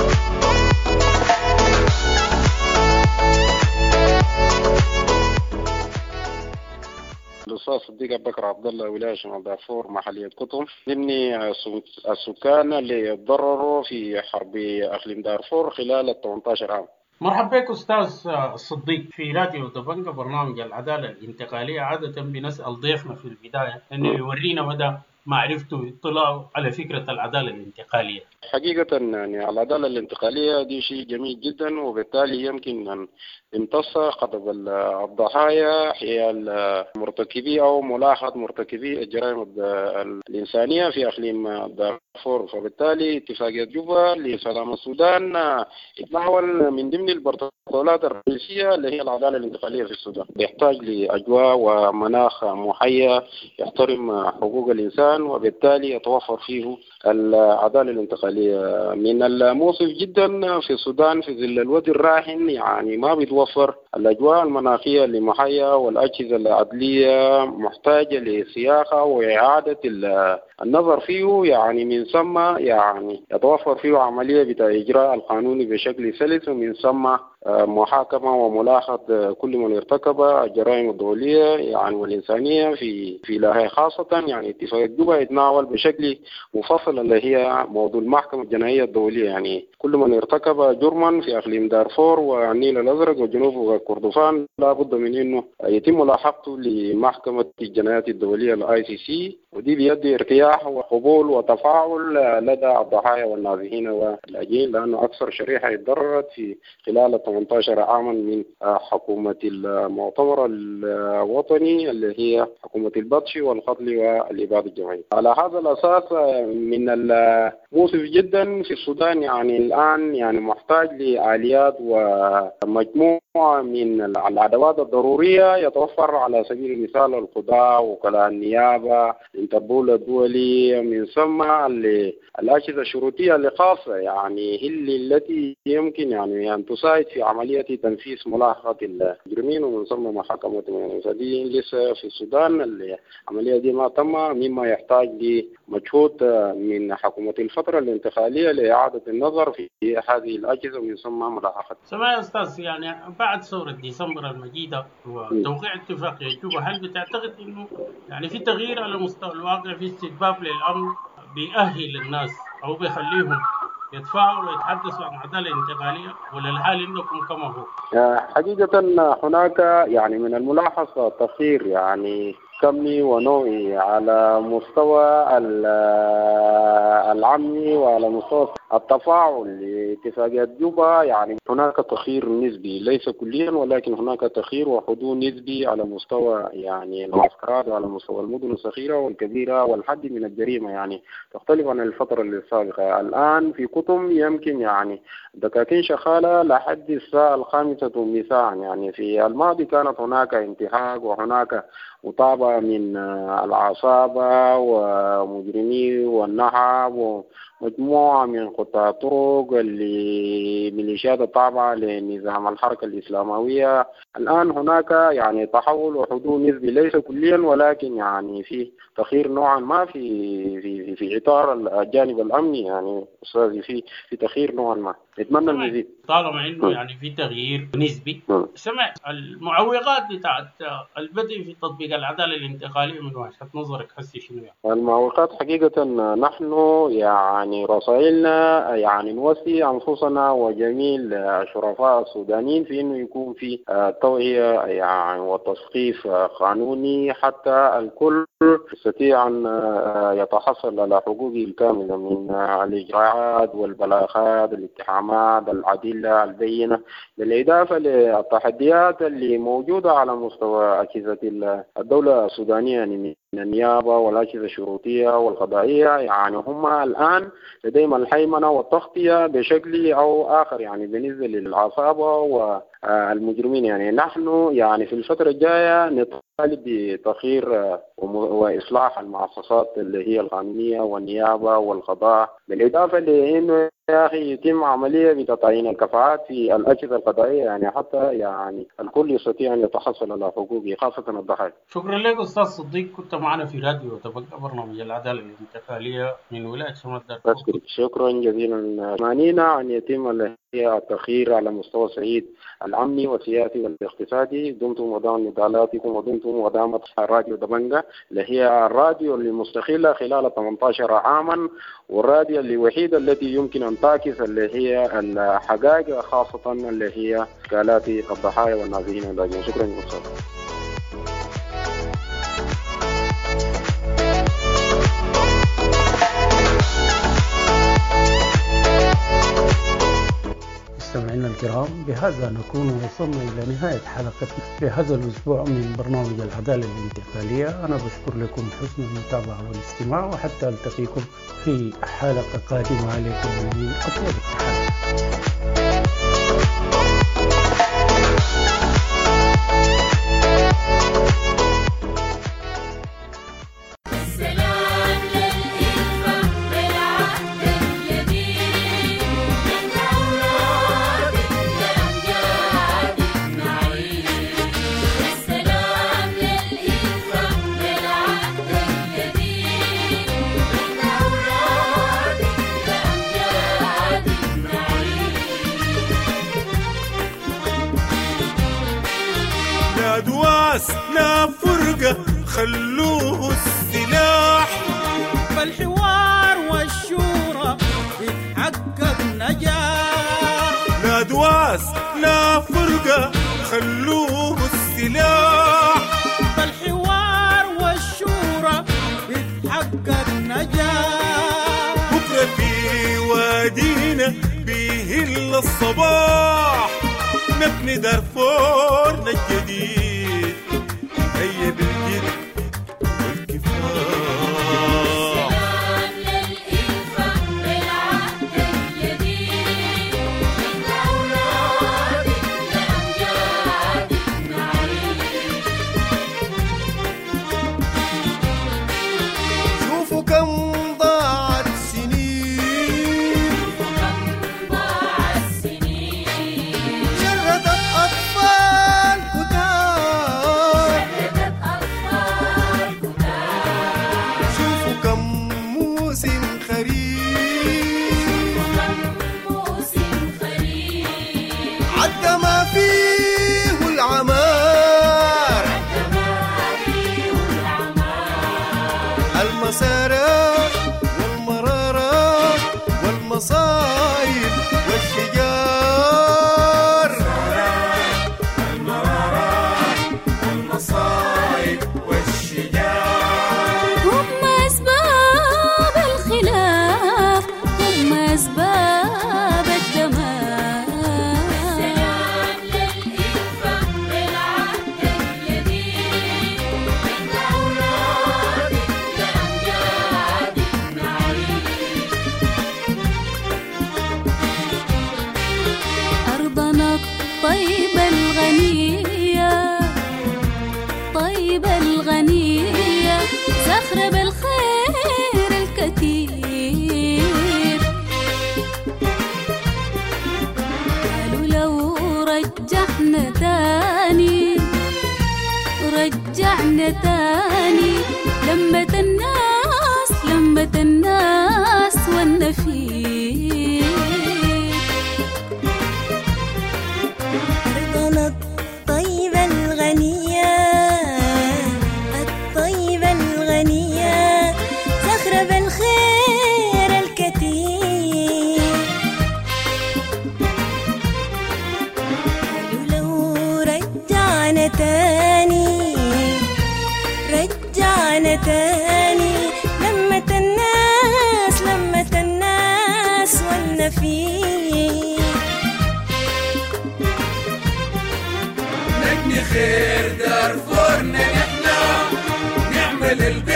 Speaker 14: الأستاذ صديق بكر عبد الله ولاية شمال دارفور محلية كتم، ضمن السكان اللي يتضرروا في حرب أقليم دارفور خلال ال ثمانية عشر عام.
Speaker 2: مرحبا بك أستاذ صديق في راديو دبنجا برنامج العدالة الانتقالية. عادة بنسأل ضيفنا في البداية أنه يورينا مدى معرفته واطلاعه على فكرة العدالة الانتقالية.
Speaker 14: حقيقة يعني العدالة الانتقالية دي شيء جميل جدا، وبالتالي يمكن أن امتص غضب الضحايا هي المرتكبي أو ملاحظ مرتكبي الجرائم الإنسانية في أقليم دارفور. فبالتالي اتفاقية جوبا لسلام السودان يتناول من ضمن البروتوكولات الرئيسية اللي هي العدالة الانتقالية في السودان. يحتاج لأجواء ومناخ محيا يحترم حقوق الإنسان، وبالتالي يتوفر فيه العدالة الانتقالية. من المؤسف جدا في السودان في ظل الوضع الراهن يعني ما بيتوفر الأجواء المناخية لمحيا، والأجهزة العدلية محتاجة لصياغة وإعادة النظر فيه، يعني من ثم يعني يتوفر فيه عملية بتاع إجراء القانوني بشكل سلس، ومن ثم محاكمة وملاحظة كل من ارتكب الجرائم الدولية يعني والإنسانية في في لاهي خاصة. يعني اتفاقية جوبا يتناول بشكل مفصل اللي هي موضوع المحكمة الجنائية الدولية، يعني كل من ارتكب جرما في أقليم دارفور والنيل الأزرق وجنوب كردفان لا بد من إنه يتم ملاحقته لمحكمة الجنايات الدولية الآي سي سي، ودي بيدي ارتياح وقبول وتفاعل لدى الضحايا والنازحين واللاجئين، لأنه أكثر شريحة اتضررت في خلال ثمانية عشر عاما من حكومة المؤتمر الوطني اللي هي حكومة البطش والقتل والإبادة الجماعية. على هذا الأساس من المؤسف جدا في السودان يعني الآن يعني محتاج لآليات ومجموعة من الأدوات الضرورية يتوفر على سبيل المثال القضاء وكلاء النيابة الانتربول الدولي، من ثم الأجهزة الشروطية الخاصة يعني هي التي يمكن يعني أن تساعد في عملية تنفيذ ملاحقة المجرمين ومن ثم محاكمة المنفذين. لسه في السودان العملية دي ما تم، مما يحتاج لمجهود من حكومة الفترة الانتقالية لإعادة النظر في هذه الأجهزة ومن ثم ملاحقة.
Speaker 2: سمع يا أستاذ، يعني بعد ثورة ديسمبر المجيدة وتوقيع اتفاقية جوبا، هل بتعتقد إنه يعني في تغيير على مستوى الواقع في استتباب للأمن بيأهل الناس أو بيخليهم يتفاعلوا ويتحدثوا عن العدالة الانتقالية، ولا الحال عندكم كما هو؟
Speaker 14: حقيقة هناك يعني من الملاحظة تغيير يعني كمي ونوعي على مستوى العمي وعلى مستوى التفاعل لاتفاقية جوبا. يعني هناك تغيير نسبي ليس كليا، ولكن هناك تغيير وحضور نسبي على مستوى يعني المعسكرات وعلى مستوى المدن الصغيرة والكبيرة والحد من الجريمة، يعني تختلف عن الفترة السابقة. الآن في كتم يمكن يعني دكاكين شغالة لحد الساعة الخامسة مساء، يعني في الماضي كانت هناك انتهاك وهناك مطابعة من العصابة ومجرمي والنهب ومجموعة من قطاع الطرق اللي ميليشيات الطابعة لنظام الحركة الإسلاموية. الآن هناك يعني تحول وحضور نسبي ليس كليا، ولكن يعني في تغيير نوعا ما في في في إطار الجانب الأمني، يعني أستاذي في في تغيير نوعا ما. نتمنى المزيد
Speaker 2: طالما انه يعني في تغيير نسبي. سمع المعوقات بتاعت البدء في تطبيق العداله الانتقاليه من وجهه نظرك هسه شنو يعني؟
Speaker 14: المعوقات حقيقه نحن يعني رسائلنا يعني نوصي انفسنا وجميع الشرفاء السودانيين في انه يكون في توعيه يعني وتثقيف قانوني حتى الكل يستطيع ان يتحصل على حقوقه الكامله من الاجراءات والبلاغات الاتهامات العديله البينه، بالاضافه للتحديات اللي موجوده على مستوى اجهزه الدوله السودانيه يعني النيابة والأجهزة الشرطية والقضائية، يعني هم الآن لديهم الهيمنة والتغطية بشكل أو آخر يعني بالنسبة للعصابة والمجرمين. يعني نحن يعني في الفترة الجاية نطالب بتطهير وإصلاح المؤسسات اللي هي القانونية والنيابة والقضاء، بالإضافة لأنه يا أخي يتم عملية بتطعين الكفاءات في الأجهزة القضائية، يعني حتى يعني الكل يستطيع أن يتحصل على حقوقه خاصة الضحايا.
Speaker 2: شكرا لك أستاذ صديق، كنت معنا في راديو دبنجة برنامج العدالة الانتقالية من ولاية شمال دارفور.
Speaker 14: شكرا جزيلا. معنينا أن يتم التأخير على مستوى صعيد الأمني والسياسي والاقتصادي. دمتم ودام نضالاتكم ودمتم ودامة راديو دبنجة اللي هي الراديو المستقلة خلال ثمانية عشر عاما، والراديو الوحيدة التي يمكن أن تعكس اللي هي الحقائق خاصة اللي هي إشكالات الضحايا والنازحين واللاجئين. شكرا جزيلا.
Speaker 2: مستمعينا الكرام، بهذا نكون وصلنا إلى نهاية حلقتنا لهذا الأسبوع من برنامج العدالة الانتقالية. أنا بشكر لكم حسن المتابعة والاستماع، وحتى ألتقيكم في حلقة قادمة. عليكم من أطيب التحيات.
Speaker 1: لا فرقة خلوه السلاح،
Speaker 15: فالحوار والشورى بتحقق نجاح.
Speaker 1: لا دواس لا فرقة خلوه السلاح،
Speaker 15: فالحوار والشورى بتحقق نجاح.
Speaker 1: بكرة في وادينا بيهل الصباح، نبني دارفورنا الجديد، هيا بالجد والكفاح.
Speaker 16: سلام للإلفة بالعهد الجديد، من أولادك لأمجادك نعيش.
Speaker 1: شوفوا كم ضاعت سنين،
Speaker 16: كم ضاعت سنين،
Speaker 1: شردت أطفال كتار،
Speaker 16: شردت أطفال كتار.
Speaker 1: شوفوا كم موسم خريف،
Speaker 16: كم موسم خريف،
Speaker 1: عدى ما فيه العمار،
Speaker 16: عدى ما فيه العمار.
Speaker 1: المسارات والمرارات والمصايب والشجار، المرارات والمصايب والشجار.
Speaker 16: هم أسباب الخلاف، هم أسباب الدمار. سلام للإلفة بالعهد الجديد، من أولادك لأمجادك نعيش. أرضنا الطيبة الغنية، طيبة الغنية، زخرة بالخير الكثير. قالوا لو رجعنا تاني، رجعنا تاني لمة الناس، لمة الناس والنفير. أرضنا الطيبة الغنية، الطيبة الغنية، زخرة بالخير الكثير. قالوا لو رجعنا تاني، رجعنا تاني لمة الناس، لمة الناس والنفير.
Speaker 1: نبني خير دارفورنا نحنا، نعمل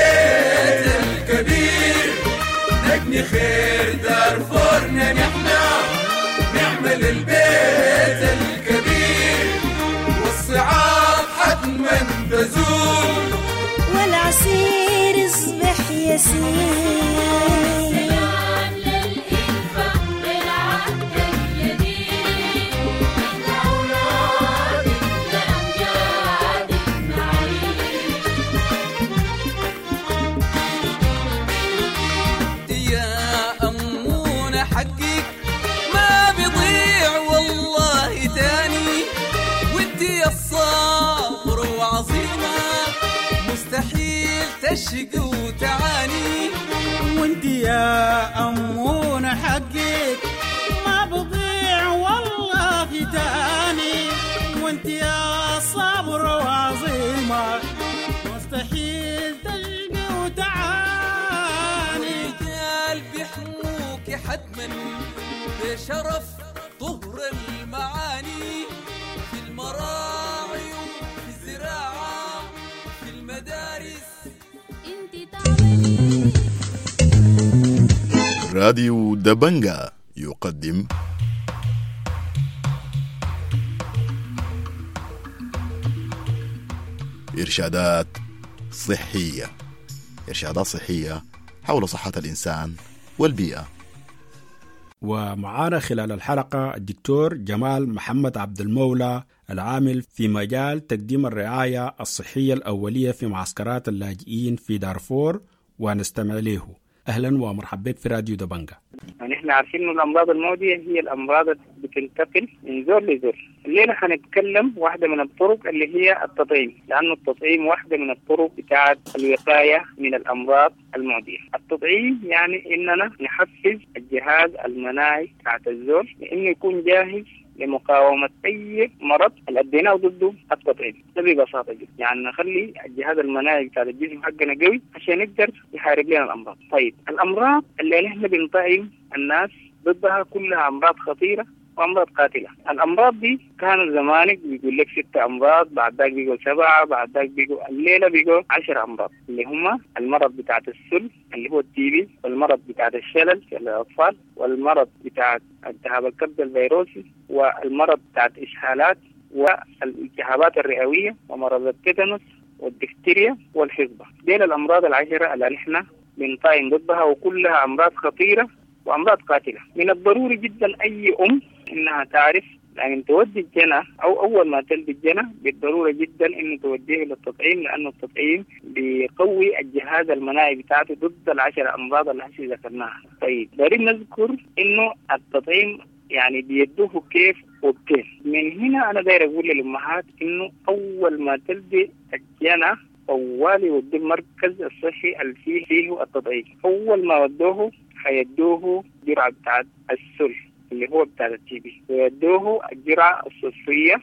Speaker 1: نخير دارفورنا نحنا نعمل البيت الكبير والصعاب حتما تزول
Speaker 16: والعصير يصبح يسير
Speaker 17: سلام للإلفة بالعهد الجديد من أولادك لأمجادك نعيش
Speaker 1: يا أمونة حقك ما بيضيع والله تاني وانتي الصابر وعظيمة مستحيل تشقي وتعاني
Speaker 15: وانت يا أمون حقك ما بضيع والله تاني وانت يا صبر وعظيمة مستحيل تشقي وتعاني
Speaker 1: رجال بيحموك حتما بشرف طهر المعاني في المراعي وفي الزراعة في المدارس
Speaker 6: راديو دبنجا يقدم إرشادات صحية إرشادات صحية حول صحة الإنسان والبيئة.
Speaker 7: ومعانا خلال الحلقة الدكتور جمال محمد عبد المولى العامل في مجال تقديم الرعاية الصحية الأولية في معسكرات اللاجئين في دارفور ونستمع له. أهلا ومرحبا بك في راديو دبنجا.
Speaker 18: نحن عارفين إنه الأمراض المعدية هي الأمراض اللي بتنتقل من زول لزول. الليلة حنتكلم واحدة من الطرق اللي هي التطعيم، لأنه التطعيم واحدة من الطرق بتاعت الوقاية من الأمراض المعدية. التطعيم يعني إننا نحفز الجهاز المناعي بتاعت الزول لإنه يكون جاهز لمقاومة أي مرض اللي أديناه ضده التطعيم. ده ببساطة جدا، يعني نخلي الجهاز المناعي بتاع الجسم حقنا قوي عشان يقدر يحارب لنا الأمراض. طيب الأمراض اللي نحن بنطعم الناس ضدها كلها أمراض خطيرة وأمراض قاتلة. الأمراض دي كانوا زمانك بيقول لك ست أمراض، بعد ذاك بيقول سبعة، بعد ذاك بيقول الليلة بيقول عشر أمراض اللي هم المرض بتاعت السل اللي هو التي بي، والمرض بتاعت الشلل في الأطفال، والمرض بتاعت التهاب الكبد الفيروسي، والمرض بتاعت إسهالات، والالتهابات الرئوية، ومرض التيتانوس والدفتيريا والحصبة. ديل الأمراض العشرة اللي نحن بنطعم ضدها وكلها أمراض خطيرة وأمراض قاتلة. من الضروري جدا أي أم إنها تعرف لأن تودي الجنة أو أول ما تلد الجنة بالضرورة جدا إنه توجهه للتطعيم، لأنه التطعيم بيقوي الجهاز المناعي بتاعته ضد العشر أمراض اللي هسه ذكرناها. طيب دارين نذكر إنه التطعيم يعني بيدوه كيف وكيف. من هنا أنا داير أقول للأمهات إنه أول ما تلد الجنة أول يودي المركز الصحي اللي فيه فيه التطعيم. أول ما ودوه حيدوه جرعة بتاعت السل اللي هو بتاع التي بي، ويدوه الجرعة الصفية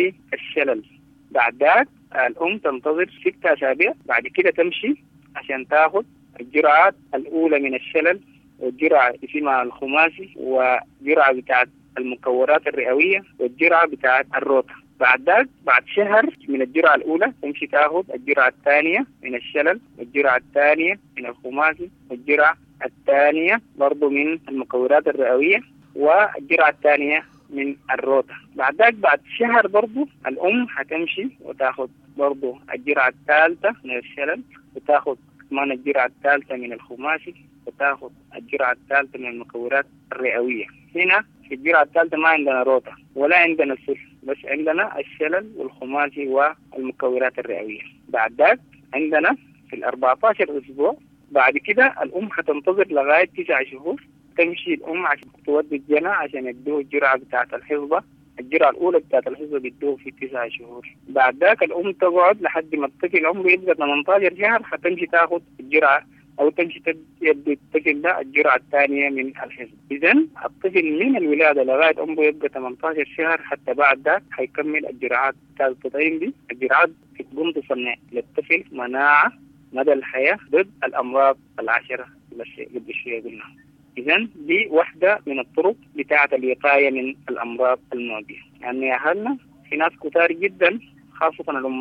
Speaker 18: للشلل. بعد ذلك الأم تنتظر ست أسابيع، بعد كده تمشي عشان تاخد الجرعات الأولى من الشلل، والجرعة اسمها الخماسي، وجرعة بتاعت المكورات الرئوية، والجرعة بتاعت الروتا. بعد ذلك بعد شهر من الجرعة الأولى تمشي تاخد الجرعة الثانية من الشلل، والجرعة الثانية من الخماسي، والجرعة الثانية برضو من المكورات الرئوية، والجرعة الثانية من الروتا. بعد ذلك بعد شهر برضو الأم هتمشي وتاخد برضو الجرعة الثالثة من الشلل، وتاخد كمان الجرعة الثالثة من الخماسي، وتاخد الجرعة الثالثة من المكورات الرئوية. هنا في الجرعة الثالثة ما عندنا روتا ولا عندنا سل، بس عندنا الشلل والخماسي والمكورات الرئوية. بعد ذلك عندنا في الأربعة عشر أسبوع بعد كده الأم هتنتظر لغاية تسعة شهور، تمشي الأم عشان تودي الجنة عشان يدوه الجرعة بتاعة الحصبة. الجرعة الأولى بتاعة الحصبة بيدوه في تسعة شهور. بعد ذاك الأم تقعد لحد ما الطفل عمره يبقى ثمانية عشر شهر، هتمشي تاخد الجرعة أو تمشي تدي الطفل ده الجرعة الثانية من الحصبة. إذن الطفل من الولادة لغاية عمره يبقى ثمانية عشر شهر، حتى بعد ذاك هيكمل الجرعات بتاعة التطعيم دي. الجرعات بتقوم تصنع للطفل مناعة مدى الحياة ضد الأمراض العشرة اللي قبل شوية قلنا. إذن دي واحدة من الطرق بتاعة الوقاية من الأمراض المعدية. يعني أهلنا في ناس كتار جدا خاصة الأمهات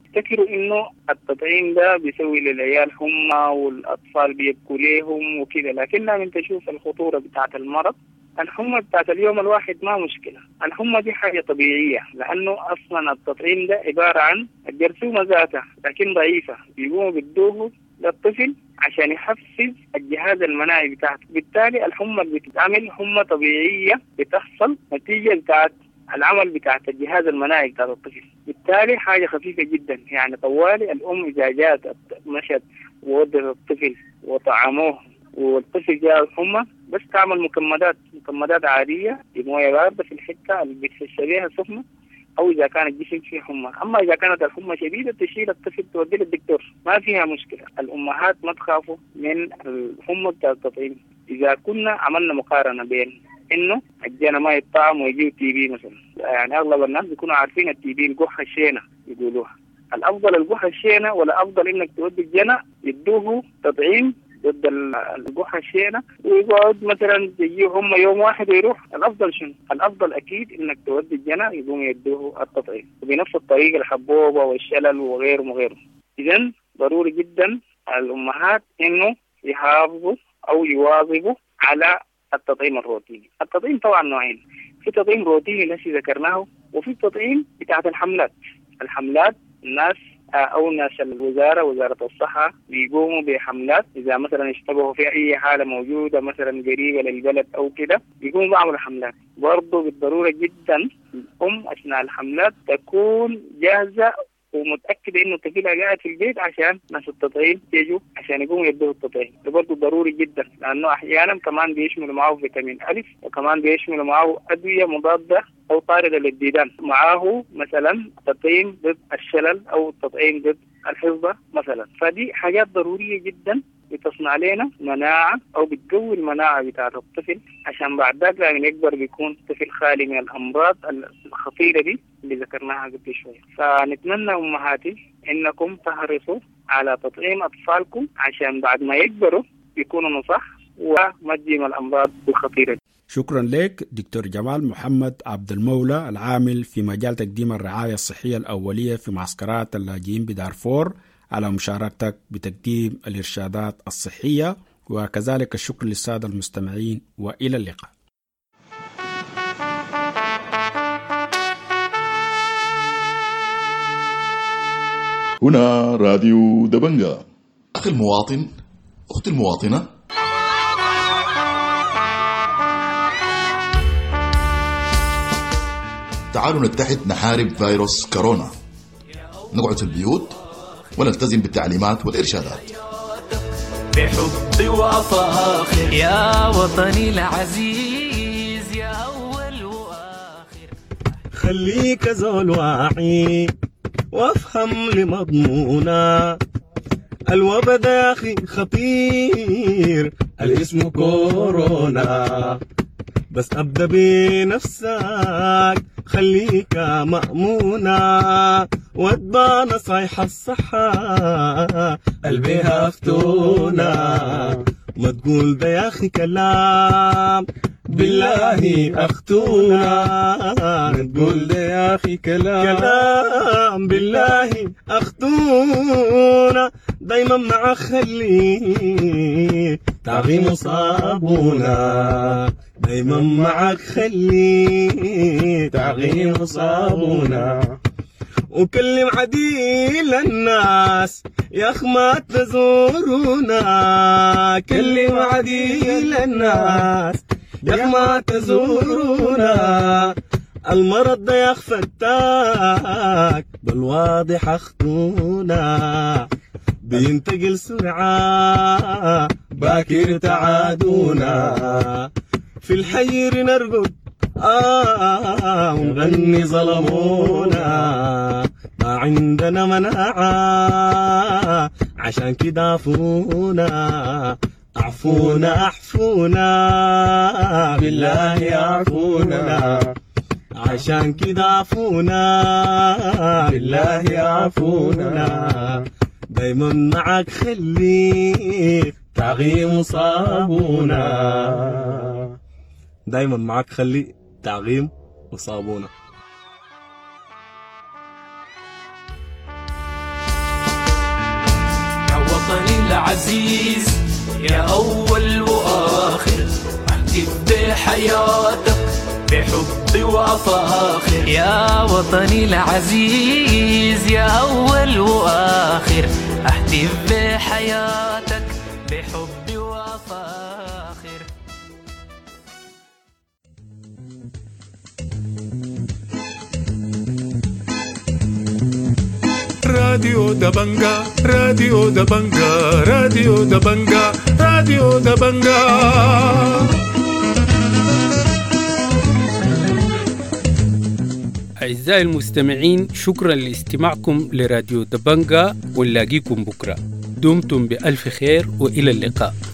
Speaker 18: يفتكروا إنه التطعيم ده بيسوي للعيال حمى والأطفال بيبكوا ليهم وكده، لكن لما أنت تشوف الخطورة بتاعة المرض، الحمى بتاعت اليوم الواحد ما مشكلة. الحمى دي حاجة طبيعية، لأنه أصلا التطعيم ده عبارة عن الجرثومة ذاتها لكن ضعيفة، بيقوموا بدوه للطفل عشان يحفز الجهاز المناعي بتاعته. بالتالي الحمى اللي بتتعمل حمى طبيعية بتحصل نتيجة بتاعت العمل بتاعت الجهاز المناعي بتاعت الطفل. بالتالي حاجة خفيفة جدا، يعني طوالي الأم إذا جات مشت وودت الطفل وطعموه والطفل جاء الحمى، بس تعمل مكمدات مكمدات عادية بموية باردة في الحتة اللي بتحس بيها سخنة، أو إذا كان الجسم فيه حمى. أما إذا كانت الحمى شديدة تشيل الطفل توديه للدكتور، ما فيها مشكلة. الأمهات ما تخافوا من الحمى بتاع التطعيم. إذا كنا عملنا مقارنة بين إنه الجنة ما يطعم ويجيو تي بي مثلا، يعني أغلب الناس بيكونوا عارفين التي بي القحة الشينة يقولوها. الأفضل القحة الشينة، ولا أفضل إنك تودي الجنة يدوه تطعيم ضد القحة الشينة ويقعد مثلا تجيه هم يوم واحد ويروح. الأفضل شنو؟ الأفضل أكيد إنك تودي الجنة يقوم يدوه التطعيم، وبنفس الطريقة الحبوبة والشلل وغيره وغيره. إذن ضروري جدا الأمهات إنه يحافظوا أو يواظبوا على التطعيم الروتيني. التطعيم طبعا نوعين، في تطعيم روتيني الذي ذكرناه، وفي تطعيم بتاعت الحملات. الحملات الناس أو ناس الوزارة وزارة الصحة بيقوموا بحملات، إذا مثلا اشتبهوا في أي حالة موجودة مثلا قريبة للبلد أو كده بيقوموا بعمل حملات. برضو بالضرورة جدا الأم أثناء الحملات تكون جاهزة ومتأكدة إنه طفلها قاعد في البيت عشان ناس التطعيم يجوا عشان يقوموا يدوه التطعيم. ده برضه ضروري جدا، لأنه أحيانا كمان بيشملوا معه فيتامين ألف، وكمان بيشملوا معه أدوية مضادة أو طاردة للديدان، معه مثلا تطعيم ضد الشلل أو تطعيم ضد الحصبة مثلا. فدي حاجات ضرورية جدا بتصنع لنا مناعة أو بتقوي المناعة بتاعت الطفل، عشان بعد ذلك لما يكبر بيكون طفل خالي من الأمراض الخطيرة دي اللي ذكرناها قبل شوية. فنتمنى أمهاتي إنكم تحرصوا على تطعيم أطفالكم عشان بعد ما يكبروا يكونوا نصح وما تجيهم الأمراض الخطيرة دي.
Speaker 7: شكرا لك دكتور جمال محمد عبد المولى، العامل في مجال تقديم الرعاية الصحية الأولية في معسكرات اللاجئين بدارفور، على مشاركتك بتقديم الإرشادات الصحية. وكذلك الشكر للسادة المستمعين، وإلى اللقاء.
Speaker 6: هنا راديو دبنجا. أخي المواطن، أختي المواطنة، تعالوا نتحد نحارب فيروس كورونا، نقعد في البيوت ونلتزم بالتعليمات والإرشادات.
Speaker 1: بحب وفاخر يا وطني العزيز، يا أول وآخر.
Speaker 19: خليك زول واعي وافهم لمضمونا، الوبا ده يا أخي خطير الاسم كورونا، بس أبدأ بنفسك خليك مأمونة، واتبع نصايح الصحة قلبيها فتونة، ما تقول ده يا أخي كلام بالله أختونا، تقول ده يا أخي كلام كلام بالله أختونا، دايما مع خلي تعظيم صابونا، دايما معك خلي تعظيم صابونا، وكلم عديل الناس يا أخ ما تزورونا، كلم عديل الناس يا أخ ما تزورونا، المرض ده يا أخ فتاك بالواضح أخذونا، بينتقل سرعة باكر تعادونا، في الحير نرقد آه ونغني ظلمونا، ما عندنا مناعة عشان كده عفونا، عفونا اعفونا بالله عفونا، عشان كده عفونا بالله عفونا، دايما معك خلي تعغيم صابونا، دايما معك خلي تعغيم وصابونا.
Speaker 1: العزيز يا أول وآخر، أحتف بحياتك بحب وأفاخر. يا وطني العزيز يا أول وآخر، أحتف بحياتك بحب وأفاخر.
Speaker 20: راديو دبنجا راديو دبنجا راديو دبنجا راديو دبنجا.
Speaker 2: أعزائي المستمعين، شكرا لاستماعكم لراديو دبنجا، ونلاقيكم بكرة. دمتم بألف خير وإلى اللقاء.